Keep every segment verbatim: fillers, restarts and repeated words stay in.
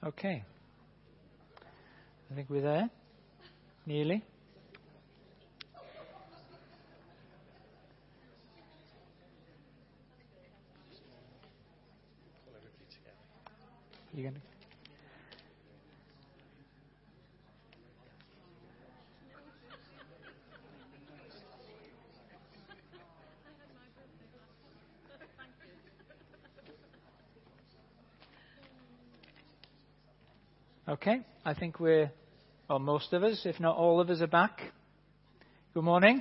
Okay. I think we're there. Nearly. You gonna... Okay, I think we're, well, most of us, if not all of us, are back. Good morning.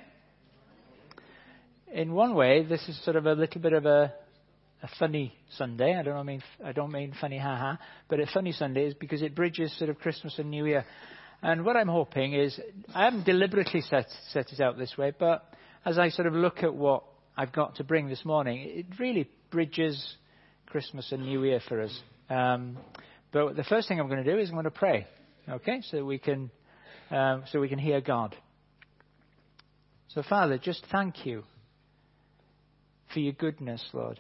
In one way, this is sort of a little bit of a, a funny Sunday. I don't mean I don't mean funny, haha, but a funny Sunday is because it bridges sort of Christmas and New Year. And what I'm hoping is, I haven't deliberately set set it out this way, but as I sort of look at what I've got to bring this morning, it really bridges Christmas and New Year for us. Um, But the first thing I'm going to do is I'm going to pray, okay, so we can um, so we can hear God. So, Father, just thank you for your goodness, Lord.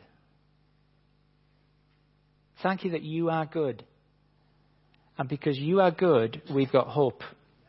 Thank you that you are good. And because you are good, we've got hope.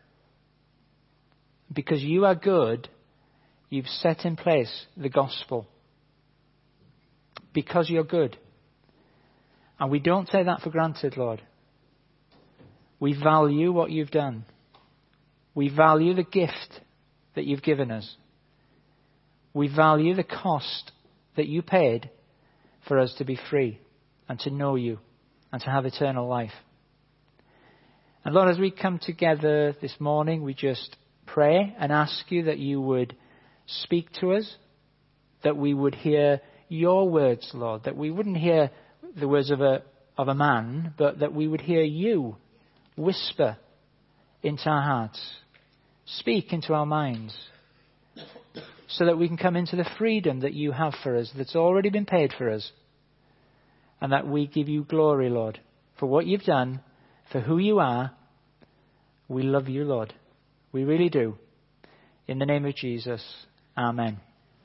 Because you are good, you've set in place the gospel. Because you're good. And we don't take that for granted, Lord. We value what you've done. We value the gift that you've given us. We value the cost that you paid for us to be free and to know you and to have eternal life. And Lord, as we come together this morning, we just pray and ask you that you would speak to us, that we would hear your words, Lord, that we wouldn't hear the words of a of a man, but that we would hear you whisper into our hearts, speak into our minds, so that we can come into the freedom that you have for us, that's already been paid for us, and that we give you glory, Lord, for what you've done, for who you are. We love you, Lord. We really do. In the name of Jesus, amen.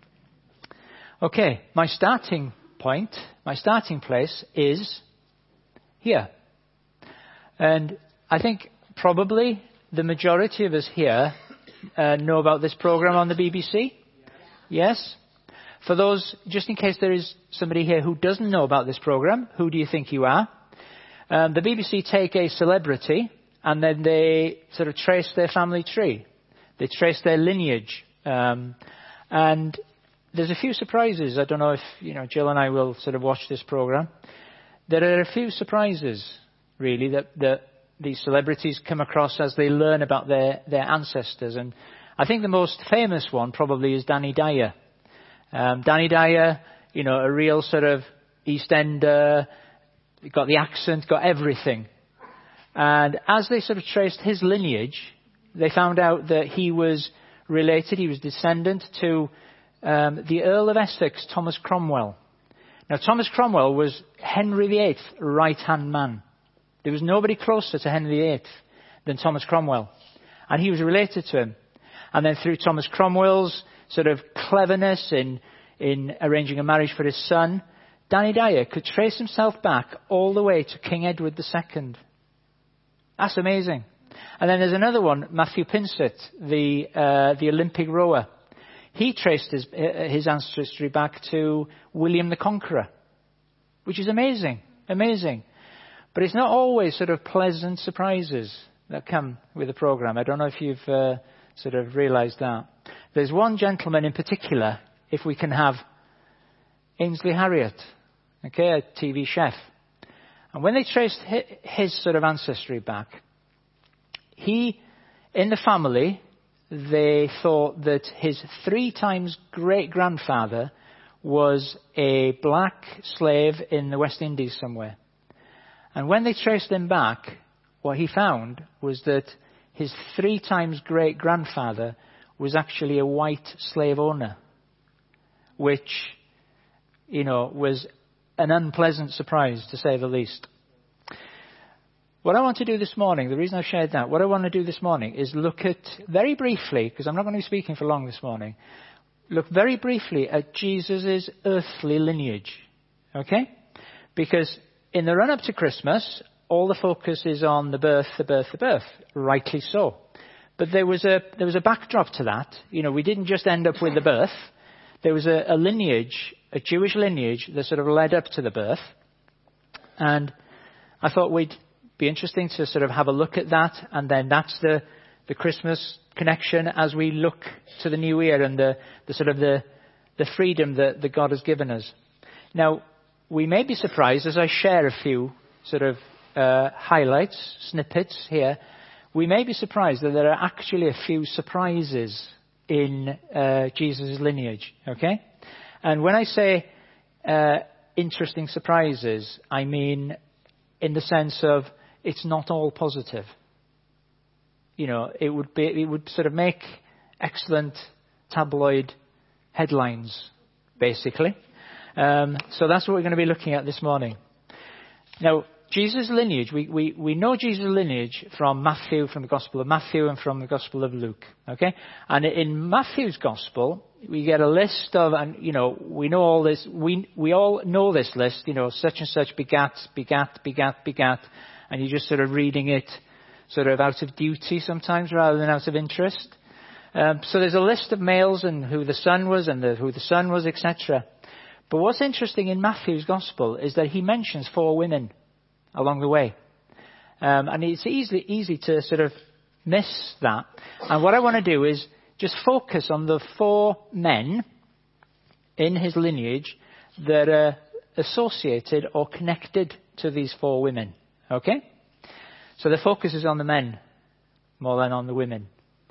Okay, my starting point, my starting place is here. And I think probably the majority of us here uh, know about this program on the B B C. Yes? For those, just in case there is somebody here who doesn't know about this program, who do you think you are? Um, the B B C take a celebrity and then they sort of trace their family tree. They trace their lineage. Um, and There's a few surprises. I don't know if, you know, Jill and I will sort of watch this program. There are a few surprises, really, that, that these celebrities come across as they learn about their, their ancestors. And I think the most famous one probably is Danny Dyer. Um, Danny Dyer, you know, a real sort of East Ender, got the accent, got everything. And as they sort of traced his lineage, they found out that he was related, he was descendant to Um, the Earl of Essex, Thomas Cromwell. Now, Thomas Cromwell was Henry the Eighth's right-hand man. There was nobody closer to Henry the Eighth than Thomas Cromwell. And he was related to him. And then through Thomas Cromwell's sort of cleverness in, in arranging a marriage for his son, Danny Dyer could trace himself back all the way to King Edward the Second. That's amazing. And then there's another one, Matthew Pinsett, the, uh, the Olympic rower. He traced his, his ancestry back to William the Conqueror, which is amazing, amazing. But it's not always sort of pleasant surprises that come with the program. I don't know if you've uh, sort of realized that. There's one gentleman in particular, if we can have Ainsley Harriott, okay, a T V chef. And when they traced his, his sort of ancestry back, he, in the family, they thought that his three times great-grandfather was a black slave in the West Indies somewhere. And when they traced him back, what he found was that his three times great-grandfather was actually a white slave owner, which, you know, was an unpleasant surprise, to say the least. What I want to do this morning, the reason I've shared that, what I want to do this morning is look at, very briefly, because I'm not going to be speaking for long this morning, look very briefly at Jesus' earthly lineage. Okay? Because in the run-up to Christmas, all the focus is on the birth, the birth, the birth. Rightly so. But there was a there was a backdrop to that. You know, we didn't just end up with the birth. There was a, a lineage, a Jewish lineage that sort of led up to the birth. And I thought we'd be interesting to sort of have a look at that. And then that's the, the Christmas connection as we look to the new year and the, the sort of the, the freedom that, that God has given us. Now, we may be surprised as I share a few sort of uh, highlights, snippets here. We may be surprised that there are actually a few surprises in uh, Jesus' lineage, okay? And when I say uh, interesting surprises, I mean in the sense of it's not all positive. You know, it would be, it would sort of make excellent tabloid headlines, basically. Um, so that's what we're going to be looking at this morning. Now, Jesus' lineage, we, we, we know Jesus' lineage from Matthew, from the Gospel of Matthew and from the Gospel of Luke. Okay? And in Matthew's Gospel, we get a list of, and you know, we know all this, we, we all know this list, you know, such and such begat, begat, begat, begat, and you're just sort of reading it sort of out of duty sometimes rather than out of interest. Um, so there's a list of males and who the son was and the, who the son was, et cetera. But what's interesting in Matthew's Gospel is that he mentions four women along the way. Um, and it's easy, easy to sort of miss that. And what I want to do is just focus on the four men in his lineage that are associated or connected to these four women. Okay? So the focus is on the men more than on the women.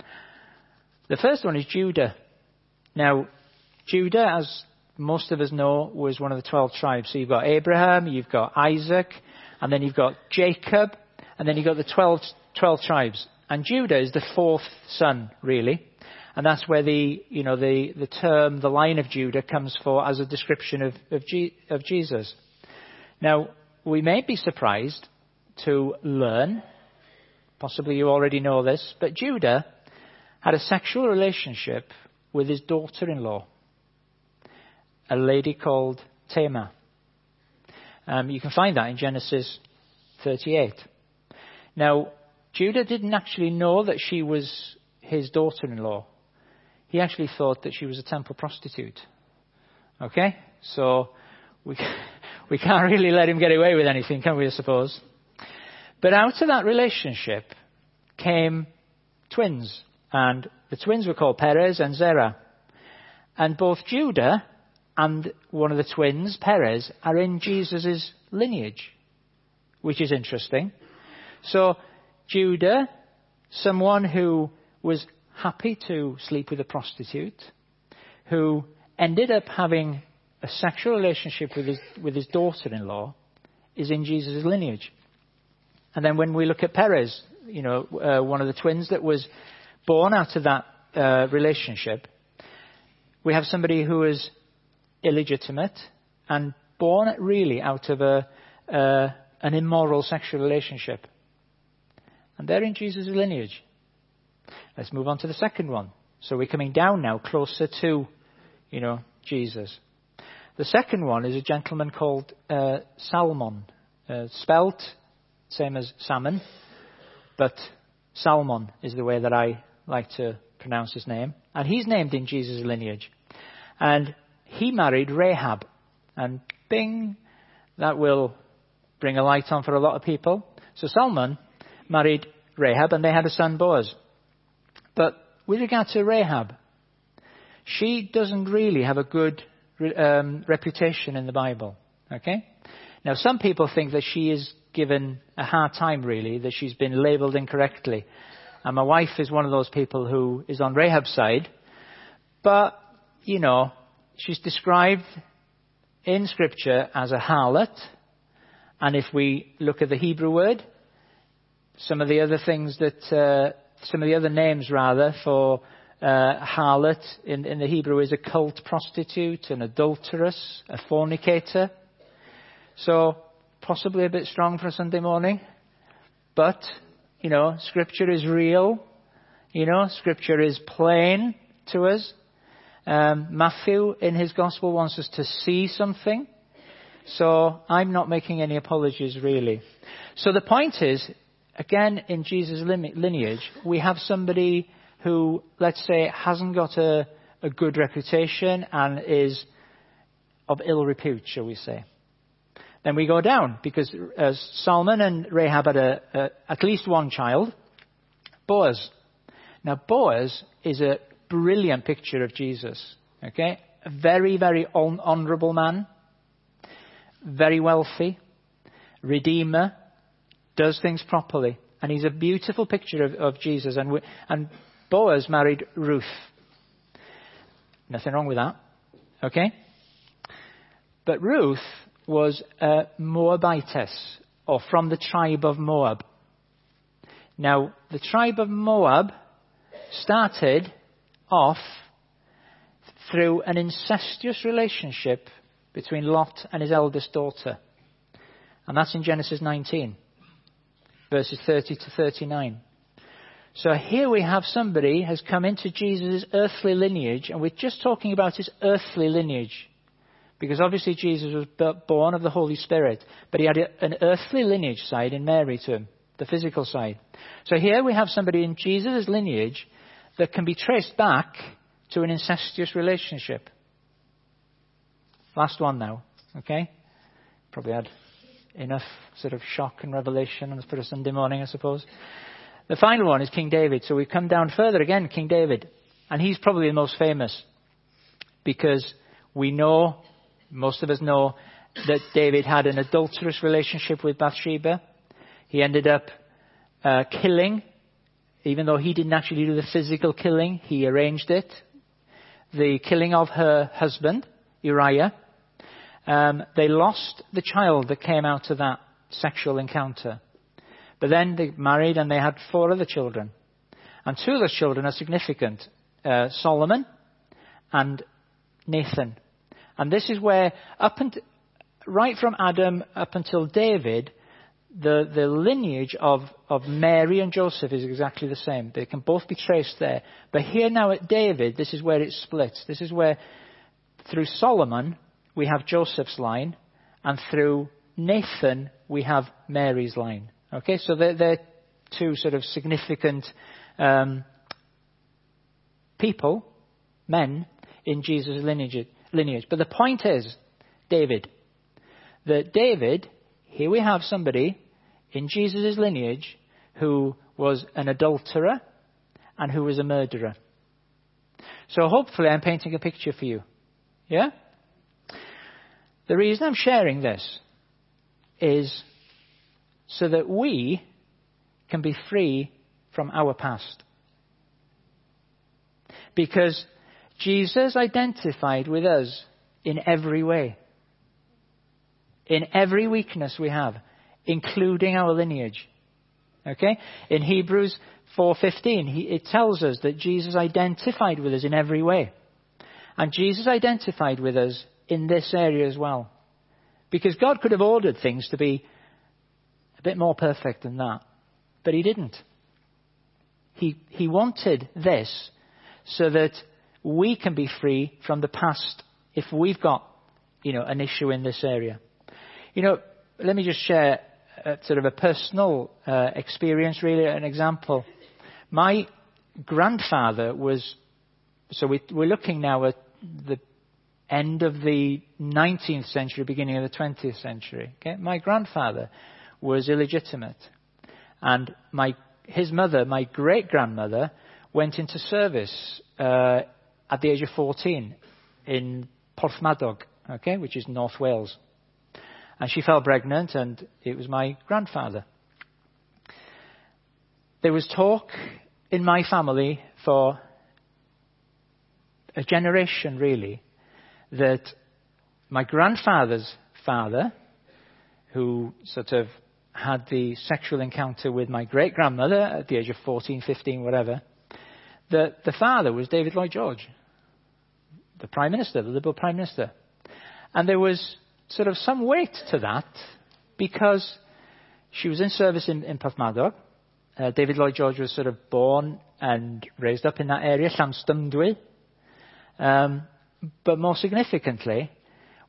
The first one is Judah. Now, Judah, as most of us know, was one of the twelve tribes. So you've got Abraham, you've got Isaac, and then you've got Jacob, and then you've got the twelve, twelve tribes. And Judah is the fourth son, really. And that's where the, you know, the, the term, the line of Judah, comes for as a description of, of, G, of Jesus. Now, we may be surprised to learn, possibly you already know this, but Judah had a sexual relationship with his daughter-in-law, a lady called Tamar. Um, you can find that in Genesis thirty-eight. Now, Judah didn't actually know that she was his daughter-in-law. He actually thought that she was a temple prostitute. Okay? So, we, we can't really let him get away with anything, can we, I suppose? But out of that relationship came twins. And the twins were called Perez and Zerah. And both Judah and one of the twins, Perez, are in Jesus' lineage, which is interesting. So Judah, someone who was happy to sleep with a prostitute, who ended up having a sexual relationship with his, with his daughter-in-law, is in Jesus' lineage. And then when we look at Perez, you know, uh, one of the twins that was born out of that uh, relationship, we have somebody who is illegitimate and born really out of a uh, an immoral sexual relationship. And they're in Jesus' lineage. Let's move on to the second one. So we're coming down now closer to, you know, Jesus. The second one is a gentleman called uh, Salmon, uh, spelt same as salmon, but Salmon is the way that I like to pronounce his name. And he's named in Jesus' lineage. And he married Rahab. And bing, that will bring a light on for a lot of people. So Salmon married Rahab and they had a son, Boaz. But with regard to Rahab, she doesn't really have a good um, reputation in the Bible. Okay? Now, some people think that she is given a hard time, really, that she's been labelled incorrectly. And my wife is one of those people who is on Rahab's side. But, you know, she's described in Scripture as a harlot. And if we look at the Hebrew word, some of the other things that, uh, some of the other names, rather, for uh, harlot in, in the Hebrew is a cult prostitute, an adulteress, a fornicator. So, possibly a bit strong for a Sunday morning. But, you know, Scripture is real. You know, Scripture is plain to us. Um, Matthew, in his Gospel, wants us to see something. So, I'm not making any apologies, really. So the point is, again, in Jesus' lineage, we have somebody who, let's say, hasn't got a, a good reputation and is of ill repute, shall we say. Then we go down, because uh, Solomon and Rahab had a, a, at least one child, Boaz. Now, Boaz is a brilliant picture of Jesus. Okay, a very, very hon- honourable man, very wealthy, redeemer, does things properly, and he's a beautiful picture of, of Jesus. And, we, and Boaz married Ruth. Nothing wrong with that. Okay, but Ruth was a Moabitess, or from the tribe of Moab. Now, the tribe of Moab started off through an incestuous relationship between Lot and his eldest daughter. And that's in Genesis nineteen, verses thirty to thirty-nine. So here we have somebody has come into Jesus' earthly lineage, and we're just talking about his earthly lineage. Because obviously Jesus was born of the Holy Spirit, but he had an earthly lineage side in Mary to him, the physical side. So here we have somebody in Jesus' lineage that can be traced back to an incestuous relationship. Last one now, okay? Probably had enough sort of shock and revelation on a Sunday morning, I suppose. The final one is King David. So we come down further again, King David. And he's probably the most famous because we know, most of us know, that David had an adulterous relationship with Bathsheba. He ended up uh, killing, even though he didn't actually do the physical killing, he arranged it. The killing of her husband, Uriah. Um, they lost the child that came out of that sexual encounter. But then they married and they had four other children. And two of those children are significant. Uh, Solomon and Nathan. And this is where, up until, right from Adam up until David, the, the lineage of, of Mary and Joseph is exactly the same. They can both be traced there. But here now at David, this is where it splits. This is where, through Solomon, we have Joseph's line, and through Nathan, we have Mary's line. Okay, so they're, they're two sort of significant um, people, men, in Jesus' lineage, lineage. But the point is, David, that David, here we have somebody in Jesus' lineage who was an adulterer and who was a murderer. So hopefully I'm painting a picture for you. Yeah? The reason I'm sharing this is so that we can be free from our past. Because Jesus identified with us in every way. In every weakness we have, including our lineage. Okay? In Hebrews four fifteen, he, it tells us that Jesus identified with us in every way. And Jesus identified with us in this area as well. Because God could have ordered things to be a bit more perfect than that. But he didn't. He, he wanted this so that we can be free from the past if we've got, you know, an issue in this area. You know, let me just share a, sort of a personal uh, experience, really, an example. My grandfather was, so we, we're looking now at the end of the nineteenth century, beginning of the twentieth century. Okay? My grandfather was illegitimate. And my his mother, my great-grandmother, went into service uh, at the age of fourteen in Porthmadog, okay, which is North Wales. And she fell pregnant, and it was my grandfather. There was talk in my family for a generation, really, that my grandfather's father, who sort of had the sexual encounter with my great-grandmother at the age of fourteen, fifteen, whatever, that the father was David Lloyd George, the Prime Minister, the Liberal Prime Minister. And there was sort of some weight to that because she was in service in, in Porthmadog. Uh, David Lloyd George was sort of born and raised up in that area, Llanstymdwy. Um, but more significantly,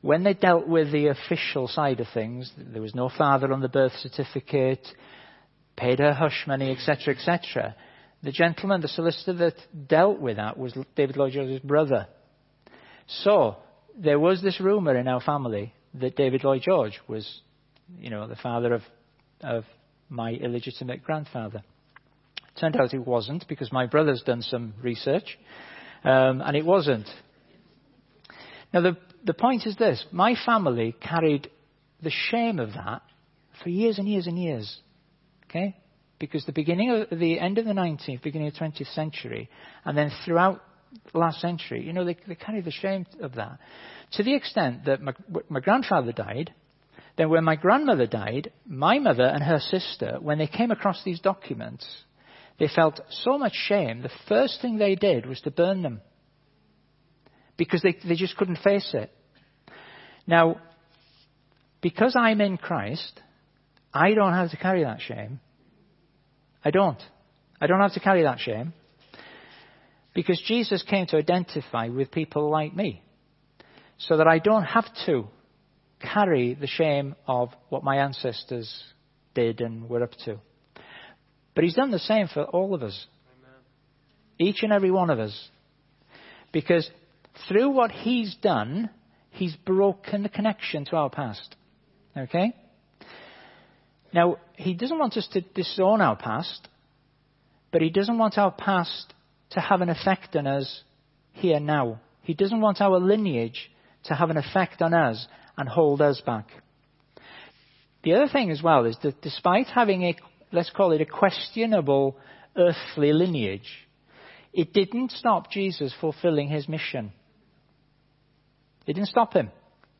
when they dealt with the official side of things, there was no father on the birth certificate, paid her hush money, et cetera, et cetera. The gentleman, the solicitor that dealt with that was David Lloyd George's brother. So there was this rumour in our family that David Lloyd George was, you know, the father of, of my illegitimate grandfather. Turned out it wasn't, because my brother's done some research, um, and it wasn't. Now the the point is this: my family carried the shame of that for years and years and years. Okay, because the beginning of the end of the nineteenth, beginning of the twentieth century, and then throughout the last century, you know, they, they carried the shame of that to the extent that my, my grandfather died. Then when my grandmother died, my mother and her sister, when they came across these documents, they felt so much shame. The first thing they did was to burn them, because they, they just couldn't face it. Now, because I'm in Christ, I don't have to carry that shame. I don't. I don't have to carry that shame, because Jesus came to identify with people like me, so that I don't have to carry the shame of what my ancestors did and were up to. But he's done the same for all of us. Amen. Each and every one of us. Because through what he's done, he's broken the connection to our past. Okay? Now, he doesn't want us to disown our past, but he doesn't want our past to have an effect on us here now. He doesn't want our lineage to have an effect on us and hold us back. The other thing as well is that despite having a, let's call it a questionable earthly lineage, it didn't stop Jesus fulfilling his mission. It didn't stop him.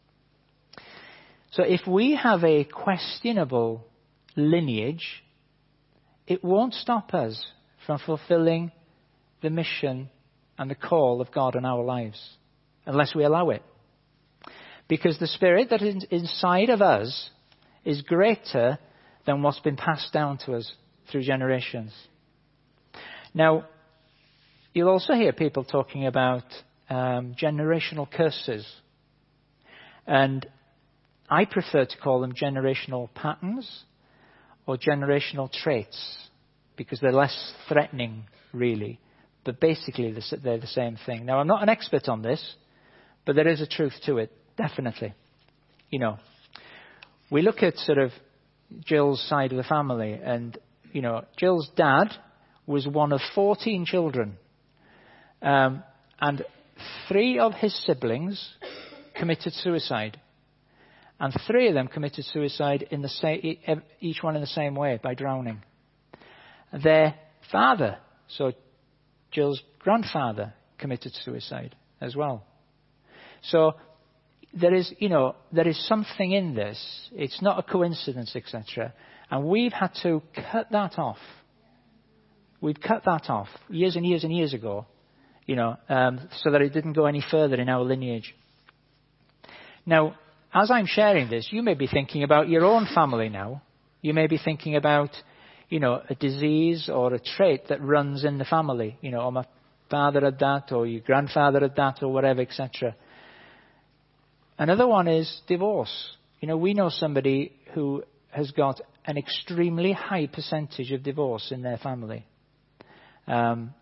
So if we have a questionable lineage, it won't stop us from fulfilling the mission and the call of God in our lives, unless we allow it. Because the Spirit that is inside of us is greater than what's been passed down to us through generations. Now, you'll also hear people talking about um, generational curses. And I prefer to call them generational patterns or generational traits, because they're less threatening, really. But basically, they're the same thing. Now, I'm not an expert on this, but there is a truth to it, definitely. You know, we look at sort of Jill's side of the family, and, you know, Jill's dad was one of fourteen children. Um, and three of his siblings committed suicide. And three of them committed suicide in the same, each one in the same way, by drowning. Their father, so Jill's grandfather, committed suicide as well. So there is, you know, there is something in this. It's not a coincidence, et cetera. And we've had to cut that off. We've cut that off years and years and years ago, you know, um, so that it didn't go any further in our lineage. Now, as I'm sharing this, you may be thinking about your own family now. You may be thinking about, you know, a disease or a trait that runs in the family. You know, oh, my father had that, or your grandfather had that, or whatever, et cetera. Another one is divorce. You know, we know somebody who has got an extremely high percentage of divorce in their family. Um,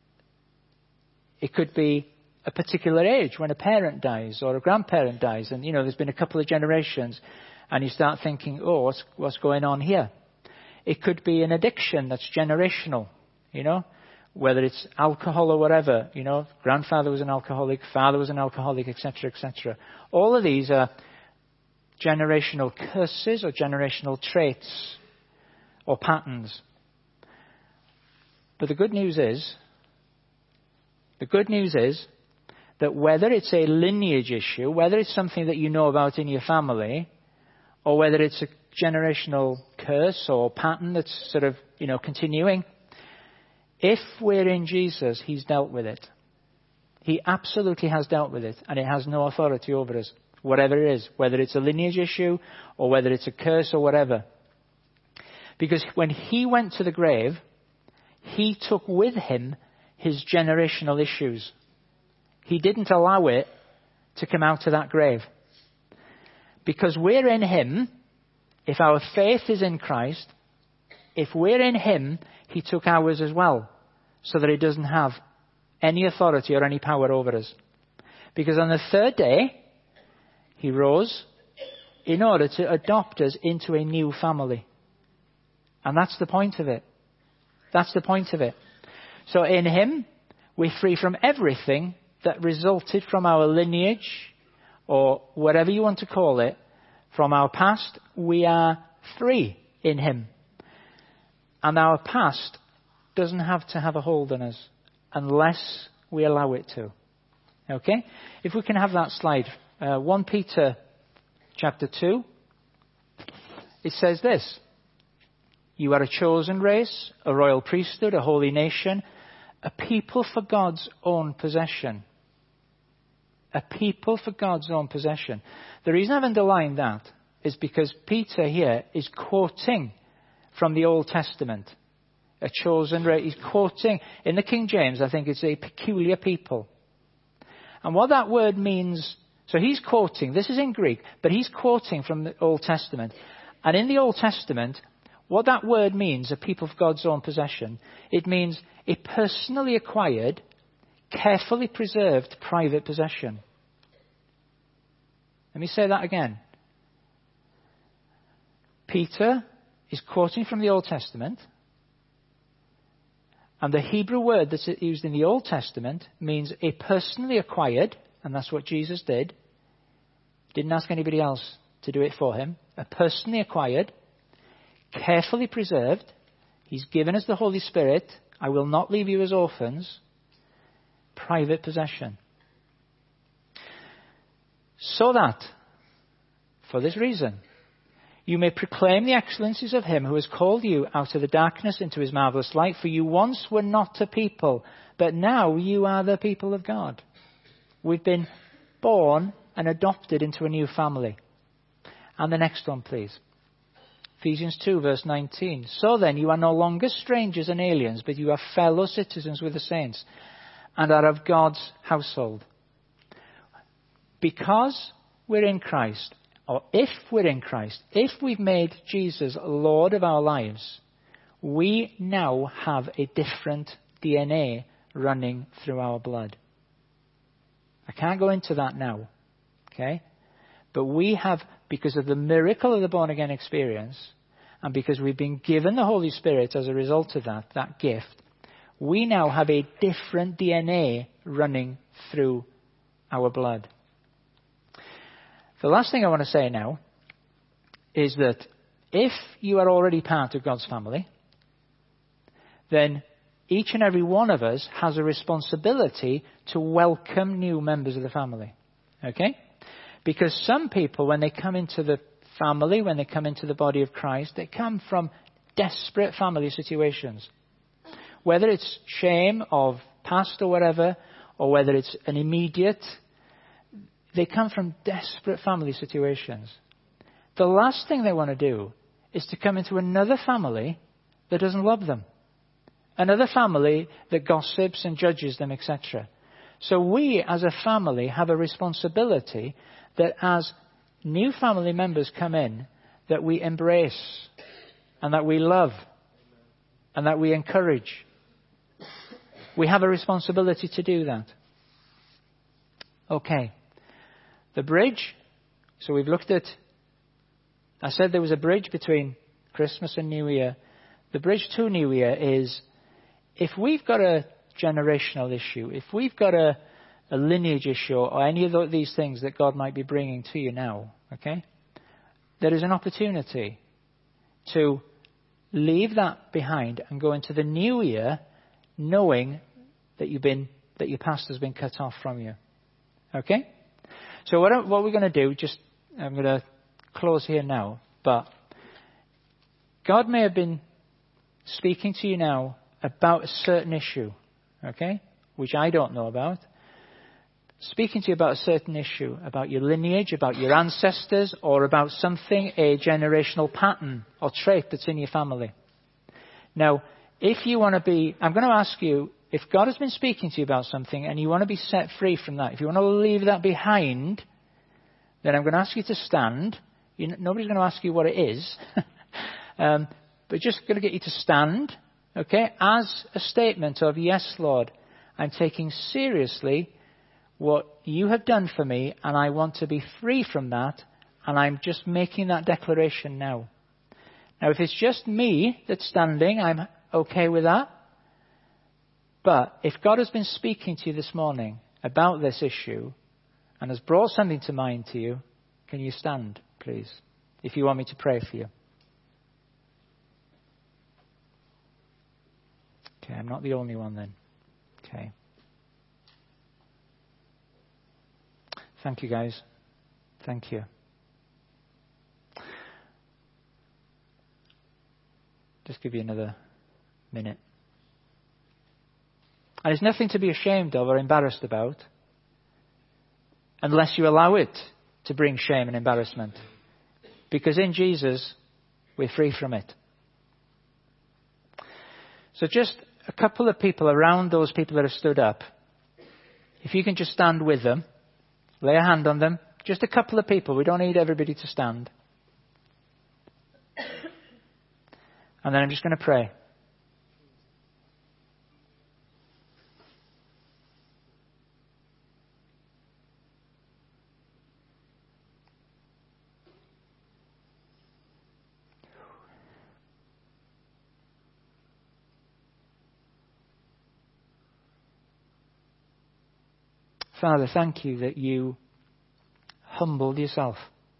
it could be a particular age when a parent dies or a grandparent dies, and, you know, there's been a couple of generations, and you start thinking, oh, what's, what's going on here? It could be an addiction that's generational, you know, whether it's alcohol or whatever, you know, grandfather was an alcoholic, father was an alcoholic, et cetera, et cetera. All of these are generational curses or generational traits or patterns. But the good news is, the good news is that whether it's a lineage issue, whether it's something that you know about in your family, or whether it's a generational curse or pattern that's sort of, you know, continuing, if we're in Jesus, he's dealt with it. He absolutely has dealt with it, and it has no authority over us, whatever it is, whether it's a lineage issue or whether it's a curse or whatever. Because when he went to the grave, he took with him his generational issues. He didn't allow it to come out of that grave. because we're in him, if our faith is in Christ, if we're in him, he took ours as well, so that he doesn't have any authority or any power over us. Because on the third day, he rose in order to adopt us into a new family. And that's the point of it. That's the point of it. So in him, we're free from everything that resulted from our lineage, or whatever you want to call it, from our past. We are free in him. And our past doesn't have to have a hold on us unless we allow it to. Okay? If we can have that slide. Uh, First Peter chapter two. It says this. You are a chosen race, a royal priesthood, a holy nation, a people for God's own possession. A people for God's own possession. The reason I've underlined that is because Peter here is quoting from the Old Testament. A chosen race. He's quoting, in the King James, I think it's a peculiar people. And what that word means, so he's quoting, this is in Greek, but he's quoting from the Old Testament. And in the Old Testament, what that word means, a people of God's own possession, it means a personally acquired, carefully preserved private possession. Let me say that again. Peter is quoting from the Old Testament. And the Hebrew word that's used in the Old Testament means a personally acquired, and that's what Jesus did. Didn't ask anybody else to do it for him. A personally acquired, carefully preserved. He's given us the Holy Spirit. I will not leave you as orphans. Private possession. So that, for this reason, you may proclaim the excellencies of him who has called you out of the darkness into his marvelous light. For you once were not a people, but now you are the people of God. We've been born and adopted into a new family. And the next one, please. Ephesians two, verse nineteen. So then, you are no longer strangers and aliens, but you are fellow citizens with the saints and are of God's household. Because we're in Christ, or if we're in Christ, if we've made Jesus Lord of our lives, we now have a different D N A running through our blood. I can't go into that now, okay? But we have, because of the miracle of the born-again experience, and because we've been given the Holy Spirit as a result of that, that gift, we now have a different D N A running through our blood. The last thing I want to say now is that if you are already part of God's family, then each and every one of us has a responsibility to welcome new members of the family. Okay? Because some people, when they come into the family, when they come into the body of Christ, they come from desperate family situations. Whether it's shame of past or whatever, or whether it's an immediate, they come from desperate family situations. The last thing they want to do is to come into another family that doesn't love them. Another family that gossips and judges them, et cetera. So we as a family have a responsibility that as new family members come in, that we embrace and that we love and that we encourage. We have a responsibility to do that. Okay. The bridge. So we've looked at, I said there was a bridge between Christmas and New Year. The bridge to New Year is, if we've got a generational issue, if we've got a, a lineage issue, or any of these things that God might be bringing to you now, okay, there is an opportunity to leave that behind and go into the new year knowing that you've been, that your past has been cut off from you. Okay? So what, what we're going to do, just, I'm going to close here now, but God may have been speaking to you now about a certain issue, okay, which I don't know about. Speaking to you about a certain issue, about your lineage, about your ancestors, or about something, a generational pattern or trait that's in your family. Now, if you want to be, I'm going to ask you, if God has been speaking to you about something and you want to be set free from that, if you want to leave that behind, then I'm going to ask you to stand. You know, nobody's going to ask you what it is. um, but just going to get you to stand, okay, as a statement of, yes, Lord, I'm taking seriously what you have done for me, and I want to be free from that, and I'm just making that declaration now. Now, if it's just me that's standing, I'm okay with that. But if God has been speaking to you this morning about this issue and has brought something to mind to you, can you stand, please, if you want me to pray for you? Okay, I'm not the only one then. Okay. Thank you, guys. Thank you. Just give you another minute. And it's nothing to be ashamed of or embarrassed about, unless you allow it to bring shame and embarrassment. Because in Jesus, we're free from it. So just a couple of people around those people that have stood up, if you can just stand with them, lay a hand on them. Just a couple of people. We don't need everybody to stand. And then I'm just going to pray. Father, thank you that you humbled yourself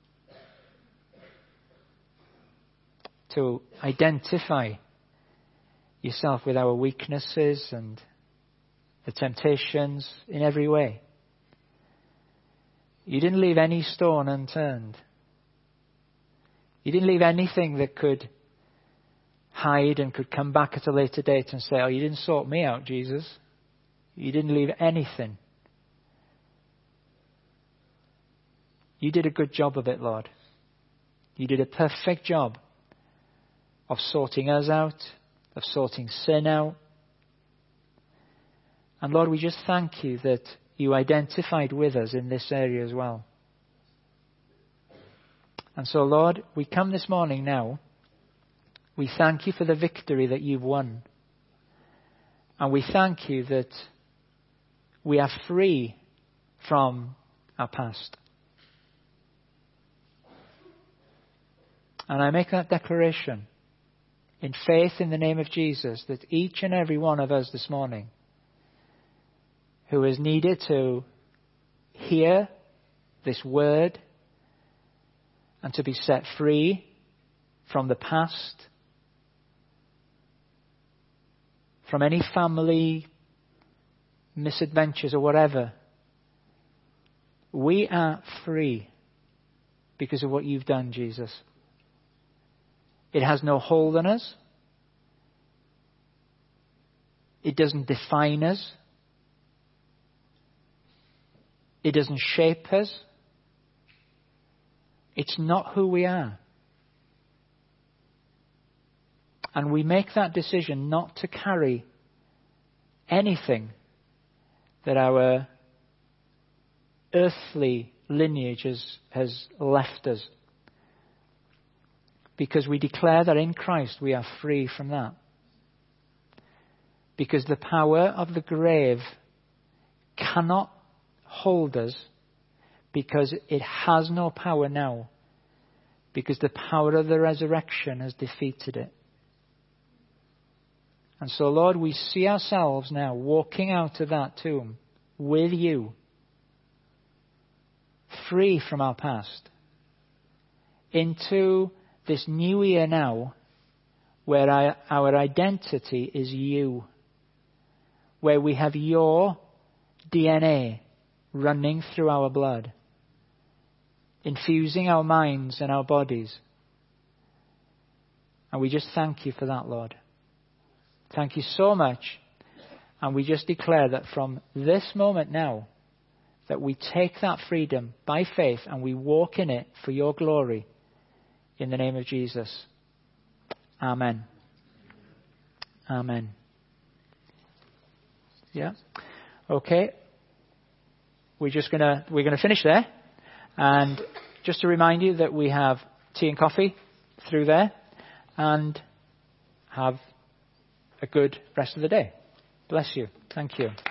to identify yourself with our weaknesses and the temptations in every way. You didn't leave any stone unturned. You didn't leave anything that could hide and could come back at a later date and say, oh, you didn't sort me out, Jesus. You didn't leave anything. You did a good job of it, Lord. You did a perfect job of sorting us out, of sorting sin out. And Lord, we just thank you that you identified with us in this area as well. And so, Lord, we come this morning now. We thank you for the victory that you've won. And we thank you that we are free from our past. And I make that declaration in faith in the name of Jesus, that each and every one of us this morning who has needed to hear this word and to be set free from the past, from any family misadventures or whatever, we are free because of what you've done, Jesus. It has no hold on us. It doesn't define us. It doesn't shape us. It's not who we are. And we make that decision not to carry anything that our earthly lineage has, has left us. Because we declare that in Christ we are free from that. Because the power of the grave cannot hold us, because it has no power now. Because the power of the resurrection has defeated it. And so, Lord, we see ourselves now walking out of that tomb with you, free from our past, into this new year now, where our, our identity is you, where we have your D N A running through our blood, infusing our minds and our bodies. And we just thank you for that, Lord. Thank you so much. And we just declare that from this moment now, that we take that freedom by faith and we walk in it for your glory. In the name of Jesus. Amen. Amen. Yeah. Okay. We're just gonna we're gonna finish there, and just to remind you that we have tea and coffee through there, and have a good rest of the day. Bless you. Thank you.